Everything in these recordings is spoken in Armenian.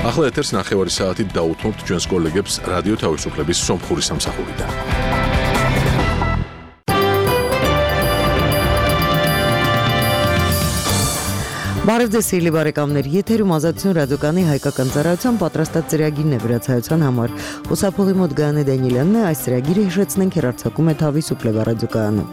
ახლა ეთერს ნახევარი საათით დაუთმობთ ჩვენს კოლეგებს რადიო თავისუფლების სომხური სამსახურიდან. Բարևձեզ բարեկամներ, եթերում ազատություն ռադիոկայանի հայկական ծառայության պատրաստած ծրագիրն է վրացայության համար։ Ուսափողի մոտ Գայանե Դանիելյանն է, այս ծրագիրը հիշեցնենք հեռարձակում է Თავისუფლება ռադիոկայանում։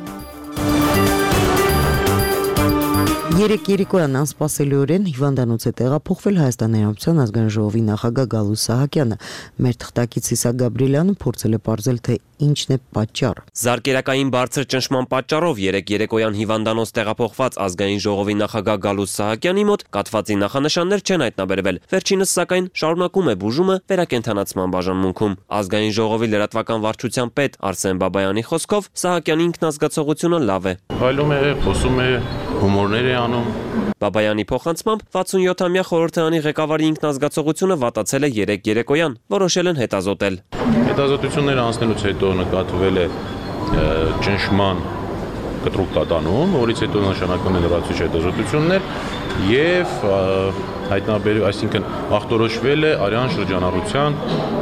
Երեկ երեկոյան անսպասելիորեն հիվանդանոց է տեղափոխվել Հայաստանի Հանրապետության ազգային ժողովի նախագահ Գալուստ Սահակյանը։ Մեր թղթակից Իսակ Գաբրիելյանը փորձել է պարզել, թե ինչն է պատճառը։ Զարկերակային բարձր ճնշման պատճառով երեկ երեկոյան հիվանդանոց տեղափոխված ազգային ժողովի նախագահ Գալուստ Սահակյանի մոտ կաթվածի նախանշաններ չեն հայտնաբերվել։ Վերջինս սակայն շարունակում է բուժումը վերակենդանացման բաժանմունքում։ Ազգային ժողովի լրատվական վարչության պետ Արսեն Բաբայանի խոսքով Սահակյանի ինքնազգացողությունը լավ է։ Հայլում է, խոսում է, հումորներ է անում։ Բաբայանի փոխանցմամբ 67-ամյա խորհրդարանի ղեկավարի ինքնազգացողությունը վատացել է երեկ երեկոյան, որոշել են հետազոտել։ Հետազոտությունները անցնելուց հետո նկատվել է ճնշման կտրուկ տատանում, որից հետո նշանակվում են լրացուցիչ հետազոտություններ եւ այսինքն ախտորոշվել է արյան շրջանառության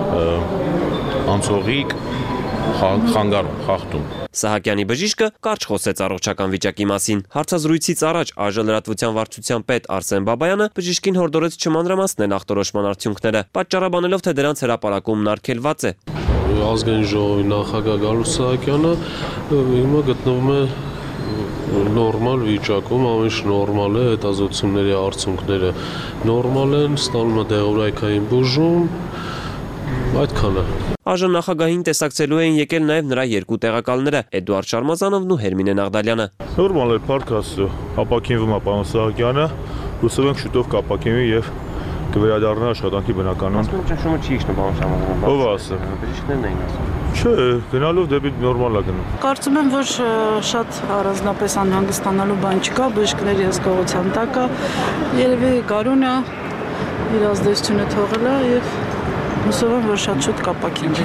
անցողիկ խախտում։ Սահակյանի բժիշկը կարճ խոսեց առողջական վիճակի մասին։ Հարցազրույցից առաջ ԱԺ լրատվության վարչության պետ Արսեն Բաբայանը բժիշկին հորդորեց չմանրամասնել ախտորոշման արդյունքները, պատճառաբանելով, թե դրանց հրապարակումն արգելված է։ Ազգային ժողովի նախագահ Գալուստ Սահակյանը հիմա գտնվում է նորմալ վիճակում, ամեն ինչ նորմալ է, հետազոտությունների արդյունքները նորմալ են, ստանում է դեղորայքային բուժում, այդքանը։ ԱԺ նախագահին տեսակցելու էին եկել նաև նրա երկու տեղակալները՝ Էդուարդ Շարմազանովն ու Հերմինե Նաղդալյանը։ Նորմալ է, փառքաս ապակինվում է պարոն Սահակյանը, հուսով ենք շուտով կապակինվի եւ կվերադառնա աշխատանքի բնականon։ Ճնշումը չի իջնում, պարոն Շարմազանով։ Ով ասա։ Բժիշկներն էին ասում։ Չէ, գնալով դեպի նորմալ է գնում։ Կարծում եմ, որ շատ առանձնապես անհանգստանալու բան չկա, բժիշկների հսկողության տակ է, երևի գարունը իր ազդեցությունը թողել է եւ հուսով եմ, որ շատ շուտ կապակինվի։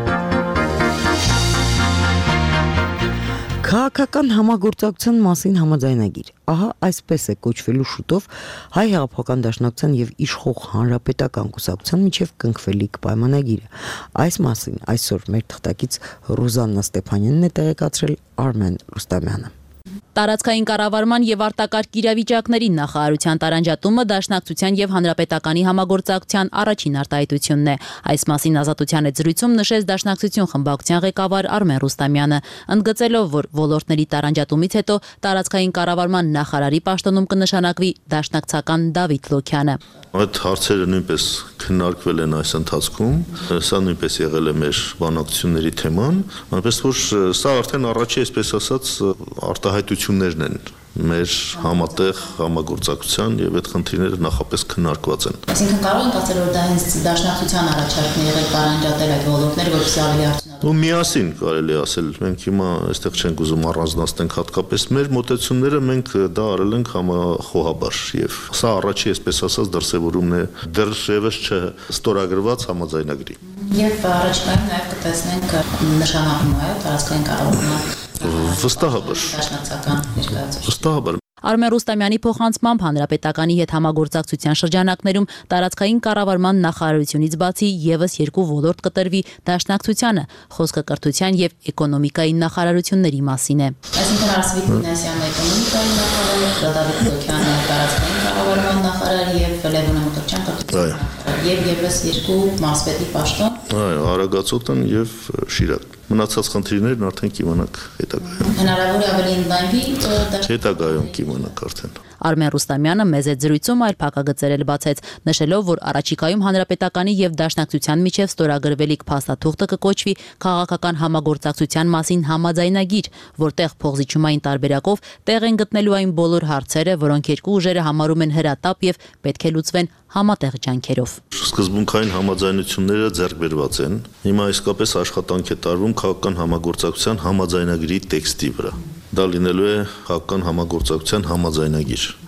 Քաղաքական համագործակցության մասին համաձայնագիր։ Ահա այսպես է կոչվելու շուտով Հայ հեղափոխական դաշնակցության եւ իշխող հանրապետական կուսակցության միջև կնքվելիք պայմանագիրը։ Այս մասին այսօր մեր թղթակից Ռուզաննա Ստեփանյանն է տեղեկացրել Արմեն Ռուստամյանը։ Տարածքային կառավարման եւ արտակարգ իրավիճակների նախարարության տարանջատումը Դաշնակցության եւ Հանրապետականի համագործակցության առաջին արտահայտությունն է։ Այս մասին Ազատության հետ զրույցում նշեց Դաշնակցություն խմբակցության ղեկավար Արմեն Ռուստամյանը, ընդգծելով, որ ոլորտների տարանջատումից հետո տարածքային կառավարման նախարարի պաշտոնում կնշանակվի դաշնակցական Դավիթ Լոքյանը։ Այդ հարցերը նույնպես քննարկվել են այս ընթացքում, սա նույնպես եղել է մեր բանակցությունների թեման, այնպես որ սա արդեն առաջի, այսպես ասած, արտահայտություններն են մեր համատեղ համագործակցության եւ այդ խնդիրները նախապես քննարկված են։ Այսինքն կարող ենք ասել, որ դա հենց դաշնակցության առաջարկն է եղել տարանջատել այդ ոլորտները, որպեսզի ավելի արդյունավետ։ Ու միասին կարելի է ասել, մենք հիմա այստեղ չենք ուզում առանձնացնենք հատկապես մեր մոտեցումները, մենք դա արել ենք համախոհաբար եւ սա առաջի, այսպես ասած, դրսեւորումն է դեռևս չստորագրված համաձայնագրի։ Եվ առաջիկայում նաեւ կտեսնենք նշանակումը տարածքային կառավարման վստահաբար։ Դաշնակցական ներկայացուցիչ։ Վստահաբար։ Արմեն Ռուստամյանի փոխանցմամբ Հանրապետականի հետ համագործակցության շրջանակներում տարածքային կառավարման նախարարությունից բացի եւս երկու ոլորտ կտրվի Դաշնակցությանը, խոսքը կրթության եւ էկոնոմիկայի նախարարությունների մասին է։ Այսինքն Արսվիկ Մինասյանը էկոնոմիկայի նախարար, Դավիթ Լոքյանը տարածքային կառավարման նախարար եւ Լևոն Մոտրչյան կրթության նախարար եւ եւս երկու մարզպետի պաշտոն։ Այո, Արագածոտն եւ Շիրակ։ Մնացած խնդիրներն արդեն կիմանաք հետագայում։ Հնարավոր է ավելի ընդլայնվի հետագայում կիմանաք արդեն։ Արմեն Ռուստամյանը մեծ այդ զրույցում այլ փակագծեր էլ բացեց, նշելով, որ առաջիկայում Հանրապետականի եւ Դաշնակցության միջև ստորագրվելիք փաստաթուղթը կկոչվի քաղաքական համագործակցության մասին համաձայնագիր, որտեղ փողզիջումային տարբերակով տեղ են գտնելու այն բոլոր հարցերը, որոնք երկու ուժերը համարում են հրատապ եւ պետք է լուծվեն համատեղ ջանքերով։ Սկզբունքային համաձայնությունները ձեռք բերված են։ Հիմա իսկապես աշխատանք է տարվում քաղաքական համագործակցության համաձայնագրի տեքստի վրա։ Դա լինելու է քաղաքական համագործակցության համաձայնագիր։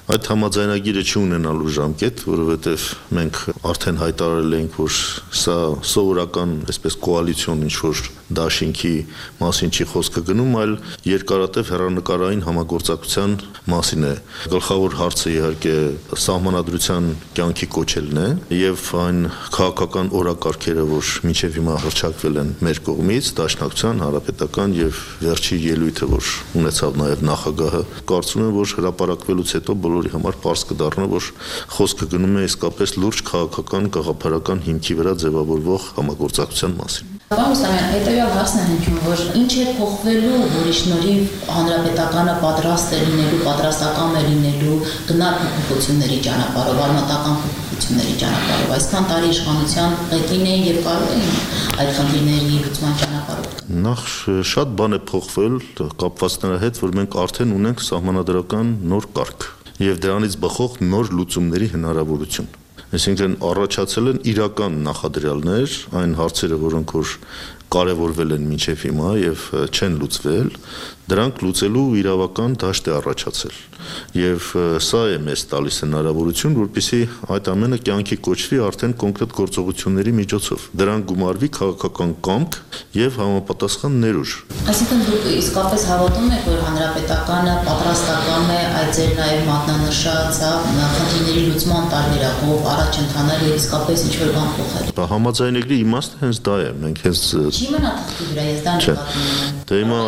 Այդ համաձայնագիրը չի ունենալու ժամկետ, որովհետև մենք արդեն հայտարարել ենք, որ սա սովորական, այսպես կոալիցիոն ինչ-որ դաշինքի մասին չի խոսքը գնում, այլ երկարատև հեռանկարային համագործակցության մասին է։ Գլխավոր հարցը իհարկե սահմանադրության կյանքի կոչելն է եւ այն քաղաքական օրակարգերը, որ մինչեւ հիմա հռչակվել են մեր կողմից, Դաշնակցության, Հանրապետական եւ վերջի ելույթը, որ ունեցավ նաեւ նախագահը, կարծում եմ, որ հրապարակվելուց հետո բոլորի համար պարզ կդառնա, որ խոսքը գնում է իսկապես լուրջ քաղաքական, գաղափարական հիմքի վրա ձևավորվող համագործակցության մասին։ Պարոն Սամյան, հետևյալ հարցն է հնչում, որ ինչ է փոխվելու, որի շնորհիվ Հանրապետականը պատրաստ է լինելու, պատրաստական է լինելու գնալ փոփոխությունների ճանապարհով, արմատական փոփոխությունների ճանապարհով, այսքան տարի իշխանության ղեկին էին եւ կարող էին այդ խնդիրների լուծման ճանապարհով։ Նախ շատ բան է փոխվել կապված նրա հետ, որ մենք արդեն ունենք սահմանադրական նոր կարգ եւ դրանից բխող նոր լուծումների հնարավորություն։ Այսինքն առաջացել են իրական նախադրյալներ, այն հարցերը, որոնք որ կարևորվել են մինչև հիմա եւ չեն լուծվել, դրանք լուծելու իրավական դաշտ է առաջացել։ Եվ սա է մեզ տալիս հնարավորություն, որպեսզի այդ ամենը կյանքի կոչվի արդեն կոնկրետ գործողությունների միջոցով։ Դրան գումարվի քաղաքական կամք եւ համապատասխան ներուժ։ Այսինքն դուք իսկապես հավատում եք, որ Հանրապետականը պատրաստական է այդ ձեր նաեւ մատնանշած խնդիրների լուծման տարբերակով առաջ ընթանալ եւ իսկապես ինչ-որ բան փոխել։ Համաձայնագրի իմաստը հենց դա է։ Մենք հենց Չի մնա թղթի վրա, ես դա նկատում եմ։ Դե հիմա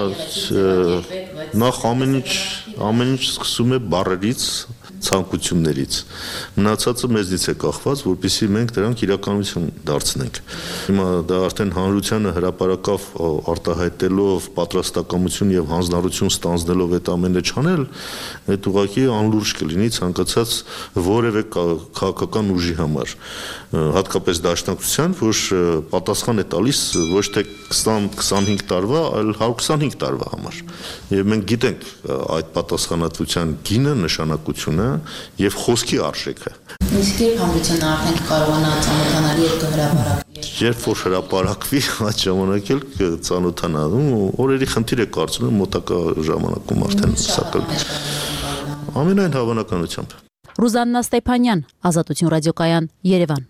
նախ ամեն ինչ սկսում է բառերից, ցանկություններից։ Մնացածը մեզնից է կախված, որպեսզի մենք դրանք իրականություն դարձնենք։ Հիմա դա արդեն հանրությանը հրապարակավ արտահայտելով պատրաստակամություն եւ հանձնառություն ստանձնելով այդ ամենը չանել, այդ ուղղակի անլուրջ կլինի ցանկացած որևէ քաղաքական ուժի համար, հատկապես դաշնակցության, որ պատասխան է տալիս ոչ թե 20-25 տարվա, այլ 125 տարվա համար։ Եվ մենք գիտենք այդ պատասխանատվության գինը, նշանակությունը եւ խոսքի արժեքը։ Իսկ երբ հանրությունը արդեն կարողանա ծանոթանալ եւ կհրապարակվի։ Երբ որ հրապարակվի, այդ ժամանակ էլ կծանոթանալու օրերի խնդիր է կարծում եմ մոտակա ժամանակում արդեն սա կլինի։ Ամենայն հավանականությամբ։ Ռուզաննա Ստեփանյան, Ազատություն ռադիոկայան, Երևան։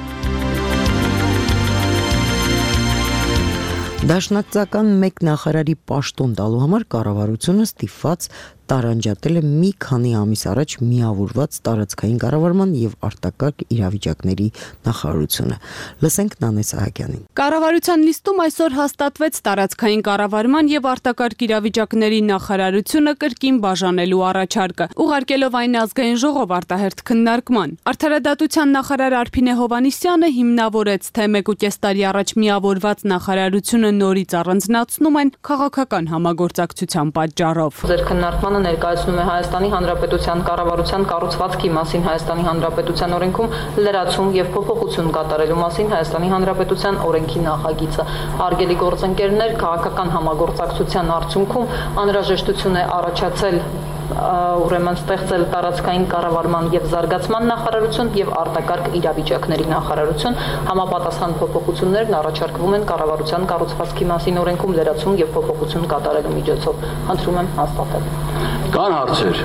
Դաշնակցական մեկ նախարարի պաշտոն տալու համար կառավարությունը ստիպված տարանջատել է մի քանի ամիս առաջ միավորված տարածքային կառավարման եւ արտակարգ իրավիճակների նախարարությունը։ Լսենք Նանե Սահակյանին։ Կառավարության նիստում այսօր հաստատվեց տարածքային կառավարման եւ արտակարգ իրավիճակների նախարարությունը կրկին բաժանելու առաջարկը, ուղարկելով այն ազգային ժողով արտահերթ քննարկման։ Արդարադատության նախարար Արփինե Հովհաննիսյանը հիմնավորեց, թե 1.5 տարի առաջ միավորված նախարարությունը նորից առանձնացնում են քաղաքական համագործակցության պատճառով։ Ձեր քննարկմանը ներկայացնում է Հայաստանի Հանրապետության կառավարության կառուցվածքի մասին Հայաստանի Հանրապետության օրենքում լրացում եւ փոփոխություն կատարելու մասին Հայաստանի Հանրապետության օրենքի նախագիծը։ Հարգելի գործընկերներ, քաղաքական համագործակցության արդյունքում անհրաժեշտություն է առաջացել ուրեմն ստեղծել տարածքային կառավարման եւ զարգացման նախարարություն եւ արտակարգ իրավիճակների նախարարություն, համապատասխան փոփոխություններն առաջարկվում են կառավարության կառուցվածքի մասին օրենքում լրացում եւ փոփոխություն կատարելու միջոցով։ Խնդրում եմ հաստատել։ Կան հարցեր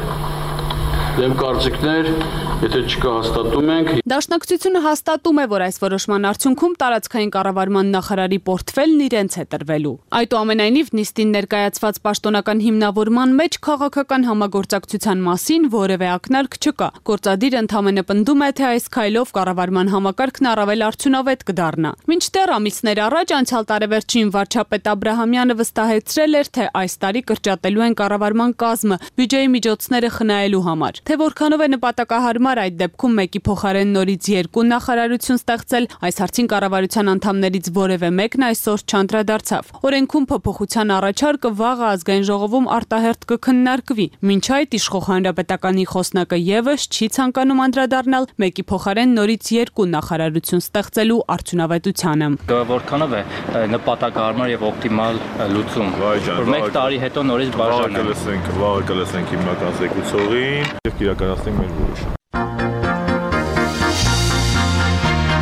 եւ կարծիքներ, եթե չկա հաստատում ենք։ Դաշնակցությունը հաստատում է, որ այս որոշման արդյունքում տարածքային կառավարման նախարարի պորտֆելն իրենց է տրվելու։ Այդուամենայնիվ նիստին ներկայացված պաշտոնական հիմնավորման մեջ քաղաքական համագործակցության մասին որևէ ակնարկ չկա։ Գործադիրը ընդամենը պնդում է, թե այս քայլով կառավարման համակարգն առավել արդյունավետ կդառնա։ Մինչդեռ ամիսներ առաջ անցյալ տարեվերջին վարչապետ Աբրահամյանը վստահեցրել էր, թե այս տարի կրճատելու են կառավարման կազմը բյուջեի միջոցները խնայելու համար։ Թե որքանով է նպատակահարմար այդ դեպքում մեկի փոխարեն նորից 2 նախարարություն ստեղծել, այս հարցին կառավարության անդամներից որևէ մեկն այսօր չանդրադարձավ։ Օրենքում փոփոխության առաջարկը վաղը ազգային ժողովում արտահերթ կքննարկվի։ Մինչ այդ իշխող հանրապետականի խոսնակը եւս չի ցանկանում անդրադառնալ մեկի փոխարեն նորից 2 նախարարություն ստեղծելու արդյունավետությանը։ Որքանով է նպատակահարմար եւ օպտիմալ լուծում, որ 1 տարի հետո նորից բաժանել։ Վաղը կլսենք հիմնական զեկուցողին եւ կիրականացնենք մեր որոշումը։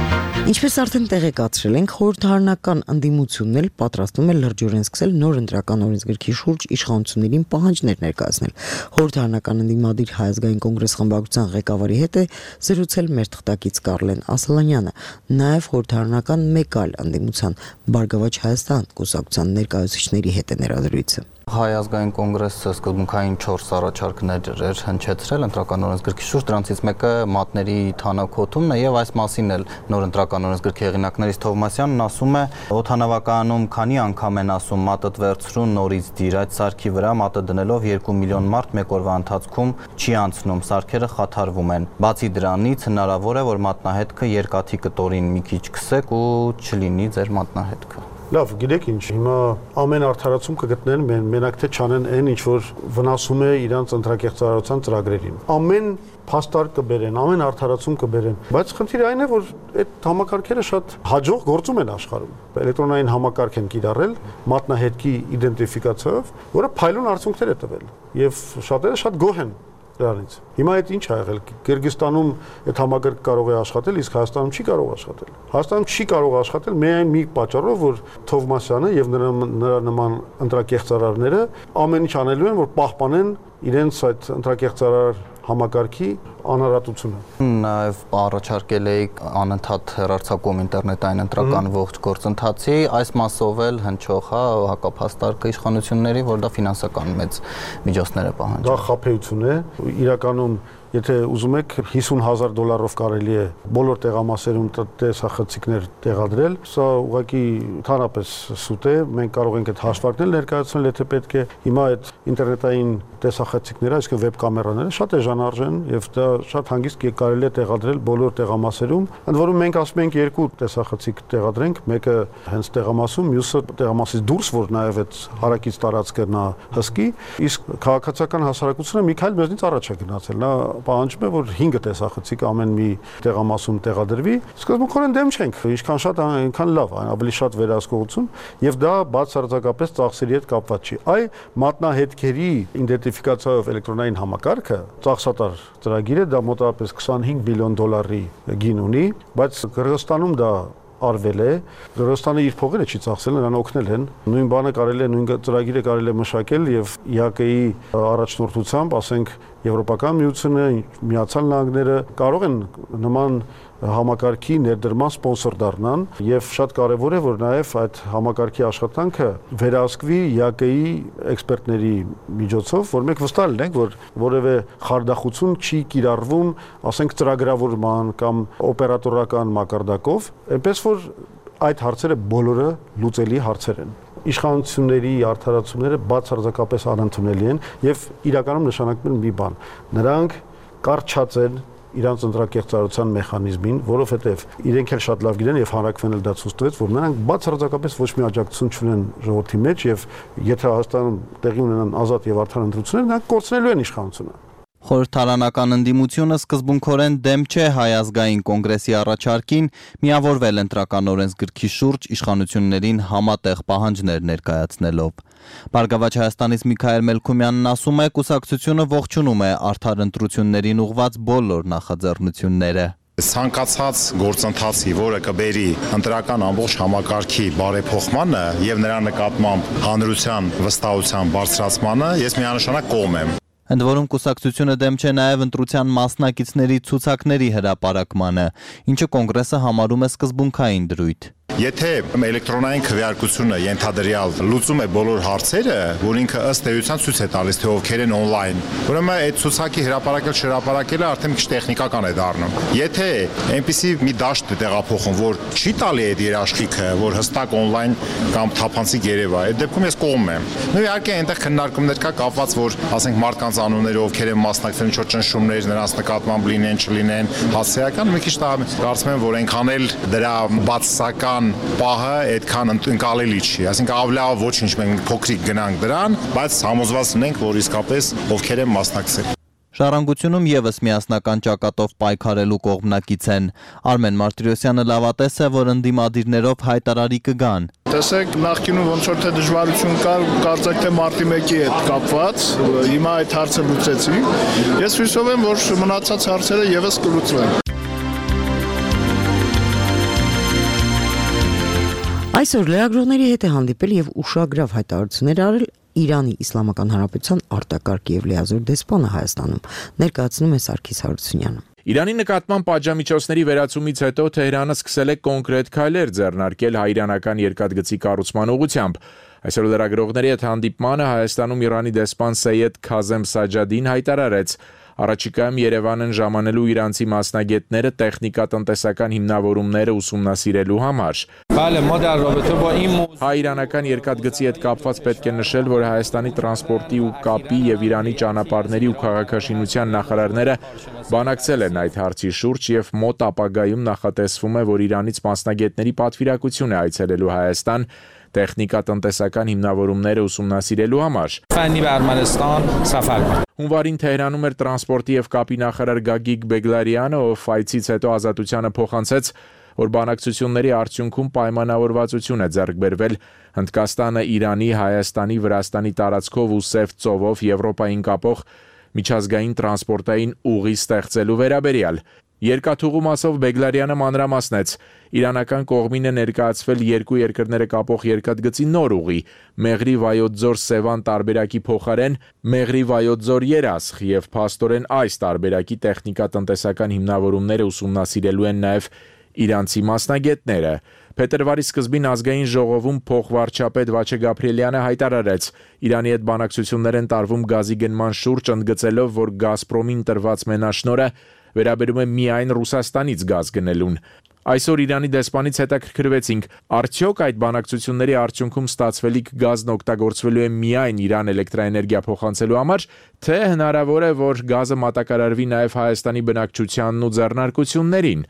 Ինչպես արդեն տեղեկացրել ենք, խորհրդարանական ընդդիմությունն էլ պատրաստվում է լրջորեն սկսել նոր ընտրական օրենսգրքի շուրջ իշխանություններին պահանջներ ներկայացնել։ Խորհրդարանական ընդդիմադիր Հայ ազգային կոնգրես խմբակցության ղեկավարի հետ է զրուցել մեր թղթակից Կարլեն Ասլանյանը, նաև խորհրդարանական մեկ այլ ընդդիմության Բարգավաճ Հայաստան կուսակցության ներկայացուցիչների հետ է նրազրույցը։ Հայ ազգային կոնգրեսը սկզբունքային 4 առաջարկներ էր հնչեցրել ընտրական օրենսգրքի շուրջ, դրանցից մեկը մատների թանաքոտումն է եւ այս մասին էլ նոր ընտրական օրենսգրքի հեղինակներից Թովմասյանն ասում է, օդանավակայանում քանի անգամ են ասում մատդ վերցրու նորից դիր, այդ սարքի վրա մատը դնելով 2 միլիոն մարդ մեկ օրվա ընթացքում չի անցնում, սարքերը խաթարվում են։ Բացի դրանից հնարավոր է, որ մատնահետքը երկաթի կտորին մի քիչ քսեք ու չլինի ձեր մատնահետքը։ Լավ, գիտեք ինչ, հիմա ամեն արդարացում կգտնեն մենակ թե չանեն այն, ինչ որ վնասում է իրանց ընտրակեղծարարության ծրագրերին։ Ամեն փաստար կբերեն, ամեն արդարացում կբերեն, բայց խնդիրը այն է, որ այդ համակարգերը շատ հաջող գործում են աշխարհում։ Էլեկտրոնային համակարգ են կիրառել մատնահետքի իդենտիֆիկացիայով, որը փայլուն արդյունքներ է տվել, եւ շատերը շատ գոհ են դրանից։ Հիմա այդ ինչ ա եղել։ Կիրգիզստանում այդ համակարգը կարող է աշխատել, իսկ Հայաստանում չի կարող աշխատել։ Հայաստանում չի կարող աշխատել միայն մի պատճառով, որ Թովմասյանը եւ նրա նման ընտրակեղծարարները ամեն ինչ անելու են, որ պահպանեն իրենց այդ ընտրակեղծարար համակարգի անհարատությունը։ Նաև առաջարկել էի անընդհատ հեռարձակում ինտերնետային ընտրական ողջ գործընթացի, այս մասով էլ հնչող հակափաստարկը իշխանությունների, որ դա ֆինանսական մեծ միջոցներ է պահանջում։ Դա խաբեություն է, իրականում եթե ուզում եք $50,000 կարելի է բոլոր տեղամասերում տեսախցիկներ տեղադրել, սա ուղղակի ընդհանրապես սուտ է, մենք կարող ենք այդ հաշվարկներ ներկայացնել, եթե պետք է։ Հիմա այդ ինտերնետային տեսախցիկները, այսինքն վեբ կամերաները շատ էժանարժեն եւ դա շատ հանգիստ կարելի է տեղադրել բոլոր տեղամասերում։ Ընդ որում մենք ասում ենք երկու տեսախցիկ տեղադրենք, մեկը հենց տեղամասում, մյուսը տեղամասից դուրս, որ նաեւ այդ հարակից տարածքը նա հսկի, իսկ քաղաքացիական հասարակությունը մի քայլ մեզնից առաջ է գնացել։ Նա պահանջում է, որ 5 տեսախցիկ ամեն մի տեղամասում տեղադրվի։ Սկզբունքորեն դեմ չենք, ինչքան շատ, այնքան լավ, ավելի շատ վերահսկողություն, եւ դա բացարձակապես ծախսերի հետ կապված չի։ Այ մատնահետքերի իդենտիֆիկացիայով էլեկտրոնային համակարգը ծախսատար ծրագիր է, դա մոտավորապես $25 միլիոն գին ունի, բայց Կырգызստանում դա արվել է, Կырգызստանը իր փողերը չի ծախսել, նրան օգնել են։ Նույն բանը կարելի է, նույն ծրագիրը կարելի է մշակել եւ ՀԱԿ-ի առաջնորդությամբ, ասենք, Եվրոպական միությունը, Միացյալ Նահանգները կարող են նման համակարգի ներդրման սպոնսոր դառնան եւ շատ կարեւոր է, որ նաեւ այդ համակարգի աշխատանքը վերահսկվի ՀԱԿ-ի էքսպերտների միջոցով, որ մենք վստահ լինենք, որ որևէ խարդախություն չի կիրառվում, ասենք, ծրագրավորման կամ օպերատորական մակարդակով, այնպես որ այդ հարցերը բոլորը լուծելի հարցեր են։ Իշխանությունների արդարացումները բացարձակապես անընդունելի են եւ իրականում նշանակում են մի բան. նրանք կարճած են իրանց ընտրակեղծարարության մեխանիզմին, որովհետեւ իրենք էլ շատ լավ գիտեն եւ հանրակրվեն էլ դա ցույց տվեց, որ նրանք բացարձակապես ոչ մի աջակցություն չունեն ժողովրդի մեջ եւ եթե Հայաստանում տեղի ունենան ազատ եւ արդար ընտրություններ, նրանք կորցնելու են իշխանությունը։ Խորհրդարանական ընդդիմությունը սկզբունքորեն դեմ չէ Հայ ազգային կոնգրեսի առաջարկին միավորվել ընտրական օրենսգրքի շուրջ իշխանություններին համատեղ պահանջներ ներկայացնելով։ Բարգավաճ Հայաստանից Միքայել Մելքումյանն ասում է, կուսակցությունը ողջունում է արդար ընտրություններին ուղղված բոլոր նախաձեռնությունները։ Ցանկացած գործընթացի, որը կբերի ընտրական ամբողջ համակարգի բարեփոխմանը եւ նրա նկատմամբ հանրության վստահության բարձրացմանը, ես միանշանակ կողմ եմ։ Ընդ որում կուսակցությունը դեմ չէ նաև ընտրության մասնակիցների ցուցակների հրապարակմանը, ինչը կոնգրեսը համարում է սկզբունքային դրույթ։ Եթե էլեկտրոնային քվեարկությունը ենթադրյալ լուծում է բոլոր հարցերը, որ ինքը ըստ էության ցույց է տալիս, թե ովքեր են on-line, ուրեմն այդ ցուցակի հրապարակել չհրապարակելը արդեն մի քիչ տեխնիկական է դառնում։ Եթե այնպիսի մի դաշտ է տեղափոխում, որ չի տալի այդ երաշխիքը, որ հստակ on-line կամ թափանցիկ երևա, այդ դեպքում ես կողմ եմ։ Նույն իհարկե այնտեղ քննարկումներ կա կապված, որ ասենք մարդկանց անունները ովքեր են մասնակցել ինչ-որ ճնշումներ, նրանց նկատմամբ լինեն, չլինեն, հասարակական մի քիչ դա կարծում եմ, որ այնքան էլ դրա բացասական պահը այդքան ընկալելի չի, այսինքն ավելի ոչինչ մենք փոքրիկ գնանք դրան, բայց համոզված լինենք, որ իսկապես ովքեր են մասնակցել։ Ժառանգությունում եւս միասնական ճակատով պայքարելու կողմնակից են։ Արմեն Մարտիրոսյանը լավատես է, որ ընդդիմադիրներով հայտարարի կգան։ Տեսեք, նախկինում ոնց որ թե դժվարություն կար, կարծեք թե մարտի 1-ի հետ կապված, հիմա այդ հարցը լուծեցինք։ Ես հույսով եմ, որ մնացած հարցերը եւս կլուծվեն։ Այսօր լրագրողների հետ է հանդիպել եւ ուշագրավ հայտարարություններ արել Իրանի Իսլամական Հանրապետության արտակարգ եւ լիազոր դեսպանը Հայաստանում, ներկայացնում է Սարգիս Հարությունյանը։ Իրանի նկատմամբ պատժամիջոցների վերացումից հետո Թեհրանը սկսել է կոնկրետ քայլեր ձեռնարկել հայ-իրանական երկաթգծի կառուցման ուղղությամբ։ Այսօր լրագրողների հետ հանդիպմանը Հայաստանում Իրանի դեսպան Սեյեդ Քազեմ Սաջադին հայտարարեց. Առաջիկայում Երևանն ժամանելու իրանցի մասնագետները տեխնիկա-տնտեսական հիմնավորումները ուսումնասիրելու համար։ Հայ-իրանական երկաթգծի հետ կապված պետք է նշել, որ Հայաստանի տրանսպորտի ու կապի եւ Իրանի ճանապարհների ու քաղաքաշինության նախարարները բանակցել են այդ հարցի շուրջ եւ մոտ ապագայում նախատեսվում է, որ Իրանից մասնագետների պատվիրակություն է այցելելու Հայաստան տեխնիկա-տնտեսական հիմնավորումները ուսումնասիրելու համար։ Հունվարին Թեհրանում էր տրանսպորտի եւ կապի նախարար Գագիկ Բեգլարյանը, ով այցից հետո Ազատությանը փոխանցեց, որ բանակցությունների արդյունքում պայմանավորվածություն է ձեռք բերվել Հնդկաստանը Իրանի, Հայաստանի, Վրաստանի տարածքով ու Սև ծովով Եվրոպային կապող միջազգային տրանսպորտային ուղի ստեղծելու վերաբերյալ։ Երկաթուղու մասով Բեգլարյանը մանրամասնեց. Իրանական կողմին է ներկայացվել երկու երկրները կապող երկաթգծի նոր ուղի՝ Մեղրի-Վայոց ձոր-Սևան տարբերակի փոխարեն Մեղրի-Վայոց ձոր-Երասխ եւ փաստորեն այս տարբերակի տեխնիկա-տնտեսական հիմնավորումները ուսումնասիրելու են նաեւ իրանցի մասնագետները։ Փետրվարի սկզբին ազգային ժողովում փոխվարչապետ Վաչե Գաբրիելյանը հայտարարեց. Իրանի հետ բանակցություններ են տարվում գազի գնման շուրջ, ընդգծելով, որ Գազպրոմին տրված մենաշնորհը վերաբերում է միայն Ռուսաստանից գազ գնելուն։ Այսօր Իրանի դեսպանից հետաքրքրվեցինք, արդյոք այդ բանակցությունների արդյունքում ստացվելիք գազն օգտագործվելու է միայն Իրան էլեկտրաէներգիա փոխանցելու համար, թե հնարավոր է, որ գազը մատակարարվի նաև Հայաստանի բնակչությանն ու ձեռնարկություններին։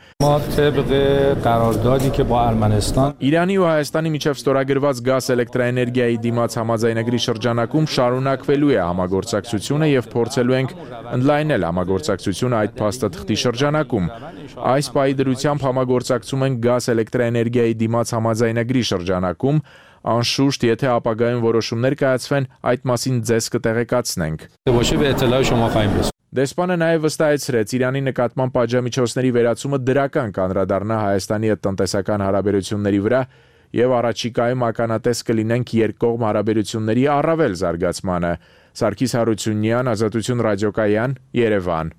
Իրանի ու Հայաստանի միջև ստորագրված գազ էլեկտրաէներգիայի դիմաց համաձայնագրի շրջանակում շարունակվելու է համագործակցությունը եւ փորձելու ենք ընդլայնել համագործակցությունը այդ փաստաթղթի շրջանակում։ Այս պահի դրությամբ համագործակցում են գազ էլեկտրաէներգիայի դիմաց համաձայնագրի շրջանակում, անշուշտ, եթե ապագայում որոշումներ կայացվեն, այդ մասին ձեզ կտեղեկացնենք։ Դեսպանը նաև վստահեցրեց, Իրանի նկատմամբ պատժամիջոցների վերացումը դրական կանդրադառնա Հայաստանի հետ տնտեսական հարաբերությունների վրա եւ առաջիկայում ականատես կլինենք երկկողմ հարաբերությունների առավել զարգացմանը։ Սարգիս Հարությունյան, Ազատություն ռադիոկայան, Երևան։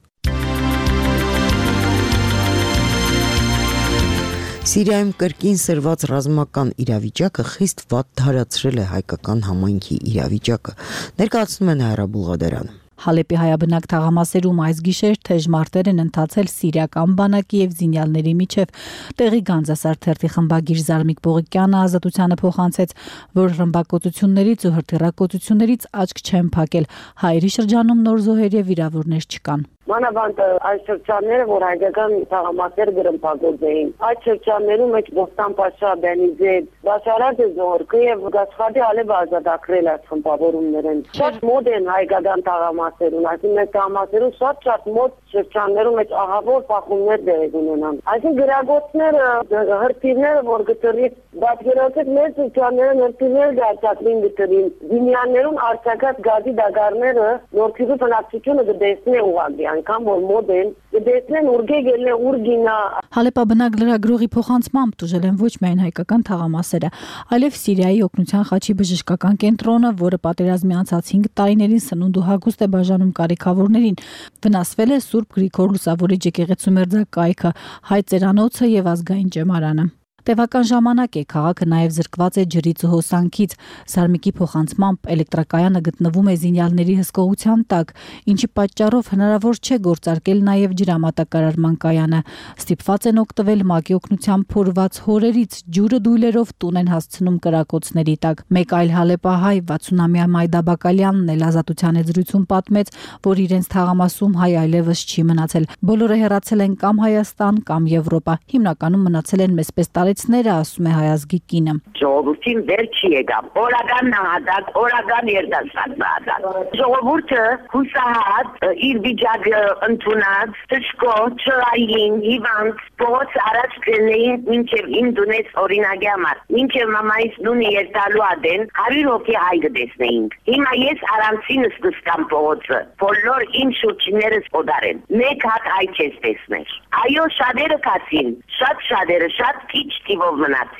Սիրիայում կրկին սրված ռազմական իրավիճակը խիստ վատ դարացրել է հայկական համայնքի իրավիճակը, ներկայացնում է Նայրա Բուլղադարյանը։ Հալեպի հայաբնակ թաղամասերում այս գիշեր թեժ մարտեր են ընթացել սիրիական բանակի եւ զինյալների միջև։ Տեղի Գանձասար թերթի խմբագիր Զարմիկ Բողոկյանը Ազատությանը փոխանցեց, որ ռմբակոծություններից ու հրթիռակոծություններից աչք չեն փակել, հայերի շրջանում նոր զոհեր եւ վիրավորներ չկան։ Մանավանդ այս շրջանները, որ հայկական թաղամասեր գրմփագործ էին, այդ շրջաններում մեջ Բոստան Պաշա, Բենիզեդ, Բաշարադե Զորկը եւ Գասխադի Ալեբը ազատագրել այս խմբավորումներն։ Շատ մոտ են հայկական թաղամասերում, այսինքն մեր թաղամասերում շատ մոտ շրջաններում մեջ ահավոր փախումներ դեր ունենան։ Այսինքն գրագործները, հրթիռները, որ գտնի բացերացած մեր շրջանները հրթիռներ դարձածին գտնին, զինյաներում արձակած գազի դագարները նորքիզու բնակչությունը գտեսնի ուղղակի անգամ որ մոդել դեսնեն ուրգեգելն ուրգինա։ Հալեպաբնակ լրագրողի փոխանցմամբ տուժել են ոչ միայն հայկական թաղամասերը, այլև Սիրիայի օգնության խաչի բժշկական կենտրոնը, որը պատերազմի անցած 5 տարիներին սնունդ ու հագուստ է բաժանում կարիքավորներին։ Վնասվել է Սուրբ Գրիգոր Լուսավորիչ եկեղեցու մերձակայքը, հայ ծերանոցը եւ ազգային ճեմարանը։ Տևական ժամանակ է քաղաքը նաև զրկված է ջրից ու հոսանքից։ Զարմիկի փոխանցմամբ էլեկտրակայանը գտնվում է զինյալների հսկողության տակ, ինչի պատճառով հնարավոր չէ գործարկել նաև ջրամատակարարման կայանը։ Ստիպված են օգտվել ՄԱԿ-ի օգնությամբ փորված հորերից, ջուրը դույլերով տուն են հասցնում կրակոցների տակ։ Մեկ այլ հալեպահայ 60-ամյա Մայդա Բակալյանն էլ Ազատության զրույցում պատմեց, որ իրենց թաղամասում հայ այլևս չի մնացել։ Բոլորը հեռացել են կամ Հայաստան, կամ Եվրոպա։ Հիմնականում մնացել են մեծպես ասում է հայազգի կինը։ Ժողովրդին վեր չի եկավ, օրական նահատակ, օրական երդասարդ նահատակ։ Ժողովուրդը հուսահատ, իր վիճակը ընդունած, թշկոտ, չրային, հիվանդ, փողոց առաջ կրնեին մինչև իմ դունեց օրինակի համար, մինչև մամայիս նունի երտալու ադեն 100 հոգի հայ կտեսնեինք։ Հիմա ես առանցինս կստամ փողոցը, բոլոր իմ շուրջիներս օդարեն, մեկ հատ հայ չես տեսներ։ Այո, շատերը կացին, շատերը, շատ քիչ թիվով մնացինք։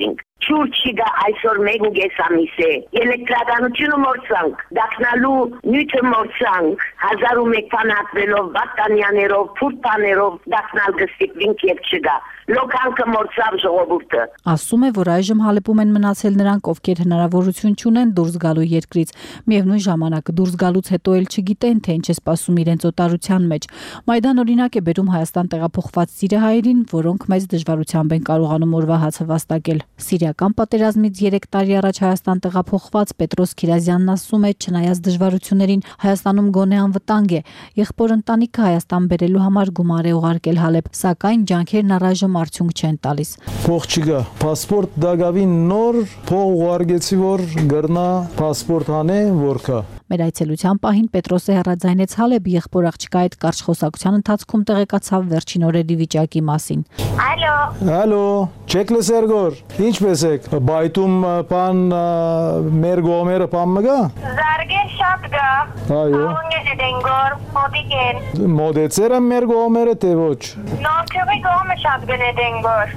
Չուր չի գա այսօր 1.5 ամիս է։ Էլեկտրականությունը մորցանք, դակնալու նյութը մորցանք, 1001 բան հատվելով, բատանյաներով, փուրտաներով դակնալ գստիկվինք եւ չգա։ Լոկանքը մորցավ ժողովուրդը։ Ասում է, որ այժմ հալեպում են մնացել նրանք, ովքեր հնարավորություն չունեն դուրս գալու երկրից։ Միևնույն ժամանակ դուրս գալուց հետո էլ չգիտեն, թե ինչ է սպասում իրենց օտարության մեջ։ Մայդան օրինակ է բերում Հայաստան տեղափոխված սիրիահայերին, որոնք մեծ դժվարությամբ են կարողանում օրվա հացը վաստակել։ Սիրիական պատերազմից 3 տարի առաջ Հայաստան տեղափոխված Պետրոս Քիրազյանն ասում է, չնայած դժվարություններին, Հայաստանում գոնե անվտանգ է։ Եղբոր ընտանիքը Հայաստան բերելու համար գումար է ուղարկել Հալեբ, սակայն ջանքերն առայժմ արդյունք չեն տալիս։ Փող չկա, паспорт դագավին նոր փող ուղարկեցի, որ գրնա паспорт հանե, որ կա։ Մեր այցելության պահին Պետրոսը հեռաձայնեց Հալեբ, եղբոր աղջկա հետ կարճ խոսակցության ընթացքում տեղեկացավ վերջին օրերի վիճակի մասին։ Ալո, Չեկլե Սերգոր, ինչպես եք։ Բայտում բան մեր գոմերը բան մգա։ Զարգեր շատ գա։ Այո։ Դենգոր, մոդիկեն։ Մոդեցերը մեր գոմերը թե ոչ։ Նորքովի գոմը շատ գնե դենգոր։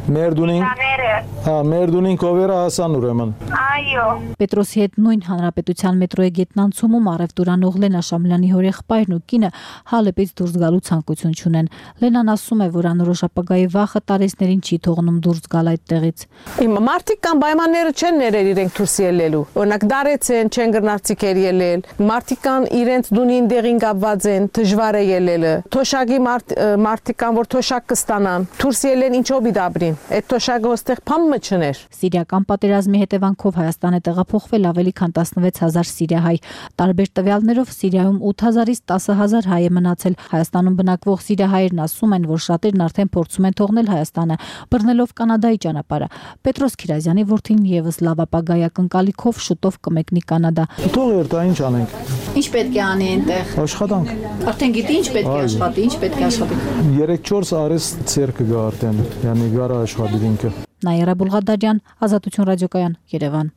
Մեր դունին կովերը հասան ուրեմն։ Այո։ Պետրոսի հետ նույն հանրապետության մետրոյի գետնանցումում առևտուրանող Լենա Շամլյանի հորեղբայրն ու կինը Հալեպից դուրս գալու ցանկություն չունեն։ Լենան ասում է, որ անորոշ ապագայի վախը տարեցներին չի թողնում դուրս գալ այդտեղից։ Իմ մարդիկ կան պայմանները չեն ներել իրենք դուրս ելնելու։ Օրինակ դարեցեն, չեն գրնացիկեր ելել։ Մարդիկ կան իրենց դունին դեղին կապված են, դժվար է ելելը։ Թոշակի մարդիկ կան, որ թոշակ կստանան։ Դուրս ելեն ինչով իդաբրին։ Այդ թոշակը ոստեղ փամը չներ։ Սիրիական պատերազմի հետևանքով Հայաստան է տեղափոխվել ավելի քան 16000 սիրիահայ։ Տարբեր տվյալներով Սիրիայում 8000-ից 10000 հայ է մնացել։ Հայաստանում բնակվող սիրիահայերն ասում են, որ շատերն արդեն փորձում են թողնել Հայաստանը, բռնելով Կանադայի ճանապարհը։ Պետրոս Քիրազյանի որդին եւս լավ ապագայի ակնկալիքով շուտով կմեկնի Կանադա։ Թողեր, դա ինչ անենք։ Ինչ պետք է անի այնտեղ։ Աշխատանք։ Արդեն գիտի ինչ պետք է աշխատի, ինչ պետք է աշխատի։ 3-4 արես ցերկը գա արդեն, yani գարա աշխատի ինքը։ Նաիրա Բուլղադարյան, Ազատություն ռադիոկայան, Երևան։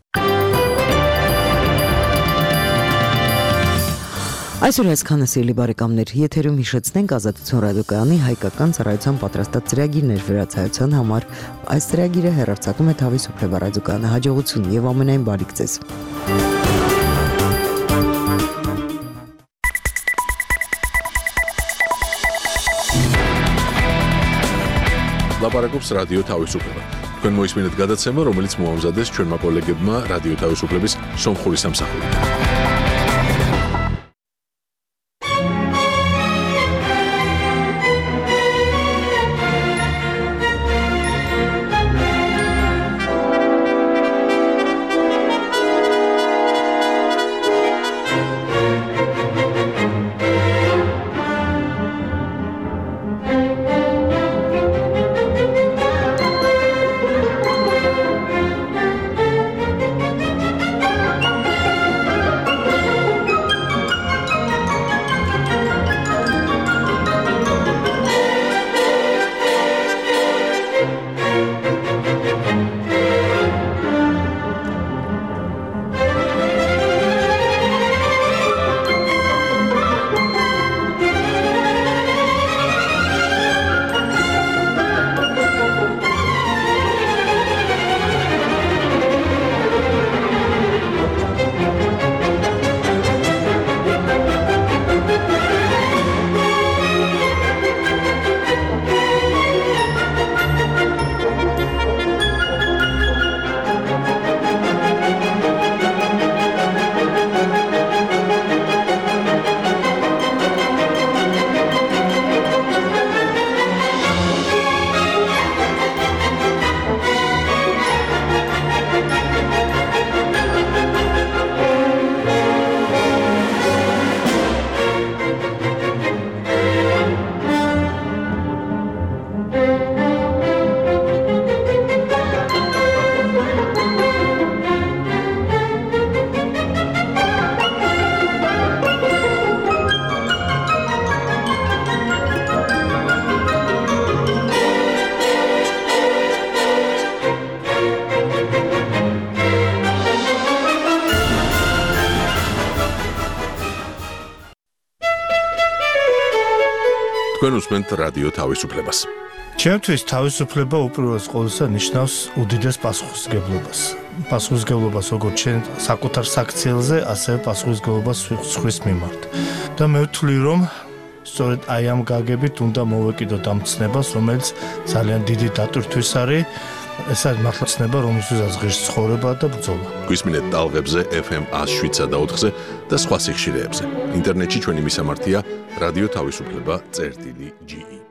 Այսօր այսքանը սիրելի բարեկամներ, եթերում հիշեցնենք Ազատություն ռադիոկայանի հայկական ծառայության պատրաստած ծրագիրներ վերացայության համար։ Այս ծրագիրը հեռարձակում է Թավիսուփլեվա ռադիոկայանը։ Հաջողություն եւ ամենայն բարիք ձեզ։ Լապարակոպս ռադիո Թավիսուփլեվա։ Քան մոյսմինդ գադացեմը, რომელიც մոամզադես չորմա կոլեգեբմա ռադիո Թավիսուփլեվիս սոնխորի սամսախորի։ Თქვენ უსმენთ რადიო თავისუფლებას. ჩემთვის თავისუფლება უპირველეს ყოვლისა ნიშნავს უდიდეს პასუხისმგებლობას. პასუხისმგებლობას როგორც ჩვენ საკუთარ საქციელზე, ასევე პასუხისმგებლობას სხვის მიმართ. და მე ვთვლი, რომ სწორედ აი ამ გაგებით უნდა მოვეკიდოთ ამ ცნებას, რომელიც ძალიან დიდი დატვირთვის არის. ეს არის მართლა ცნება, რომელსაც ღირს ცხოვრება და ბრძოლა. გვისმინეთ ტალღებზე FM 107 და 4-ზე და სხვა სიხშირეებზე. ინტერნეტში ჩვენი მისამართია რადიო თავისუფლება.ge